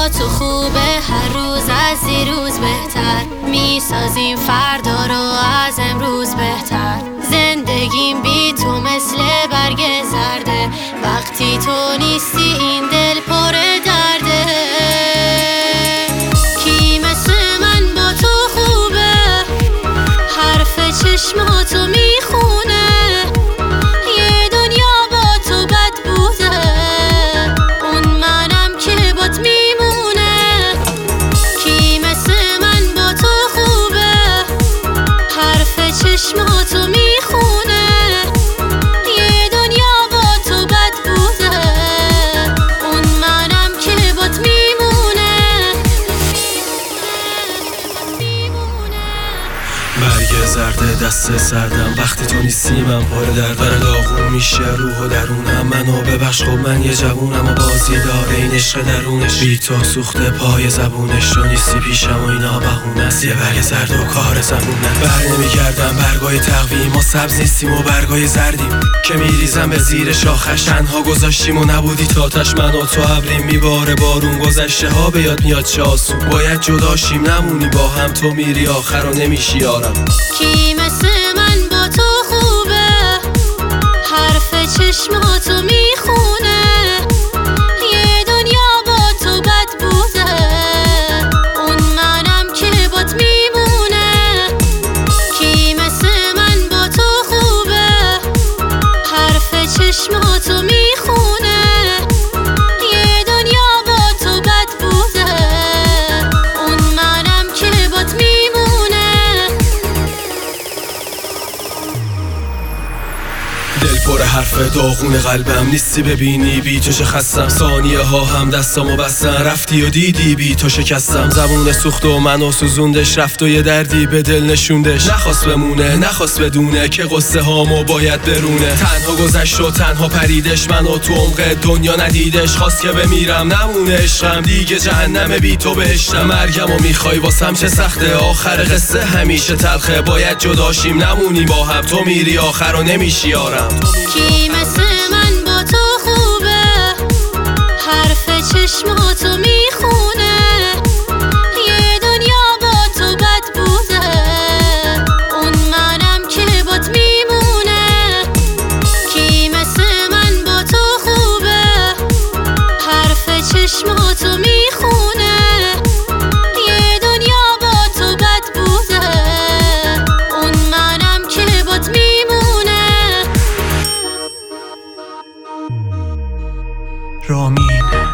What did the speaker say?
با تو خوبه، هر روز از دیروز بهتر، میسازیم فردا رو از امروز بهتر. زندگیم بی تو مثل برگ زرده، وقتی تو نیستی این دل پر درده. کی مثل من با تو خوبه، حرف چشماتو میخونه، یه دنیا با تو بد بوده، اون منم که بات میمونه. کی مثل من با تو خوبه، حرف چشماتو میخونه، یه دنیا با تو بد بوده، اون منم که بات میمونه. برگ زرده دست سردم، وقتی تو نیستی من پر دردم، داغون میشه روح و درونم. منو ببخش خب من یه جوونم و بازی داره این عشق درونش، بی تو سوخته پای زبونش، تو نیستی پیشم و اینا بهونه است، یه برگ زرد و کار زبونه. بر نمیگردم برگای تقویم، ما سبز نیستیم و برگای زردیم که میریزم به زیر شاخش. تنها گذاشتیم و نبودی تاتش، من و تو ابریم میباره بارون، گذشته ها به یاد میاد چه آسون. باید جداشیم نمونی با هم، تو میری آخر و نمیشی یارم. کی مثل من با تو خوبه، حرف چشماتو میخونه، یه دنیا با تو بد بوده، اون منم که بات میمونه. کی مثل من با تو خوبه، حرف چشماتو میخونه، یه دنیا با تو بد بوده، اون منم که بات میمونه. دل پر حرف داغون قلبم، نیستی ببینی بی تو چه خستم. ثانیه ها هم دستامو بستن، رفتی و دیدی بی تو شکستم. زبون سوخت و منو سوزوندش، رفت و یه دردی به دل نشوندش. نخواست بمونه نخواست بدونه که قصه هامو باید برونه. تنها گذشت و تنها پریدش، منو تو عمق دنیا ندیدش. خواست که بمیرم نمونه عشقم، دیگه جهنم بی تو بهشتم. مرگمو میخوای واسم چه سخته، آخر قصه همیشه تلخه. باید جداشیم نمونی با هم، تو میری آخر و نمیشی یارم. کی مثل من با تو خوبه، حرف چشماتو میخونه، یه دنیا با تو بد بوده، اون منم که بات میمونه. کی مثل من با تو خوبه، حرف چشماتو میخونه، یه دنیا با تو بد بوده، اون منم که بات میمونه. رامین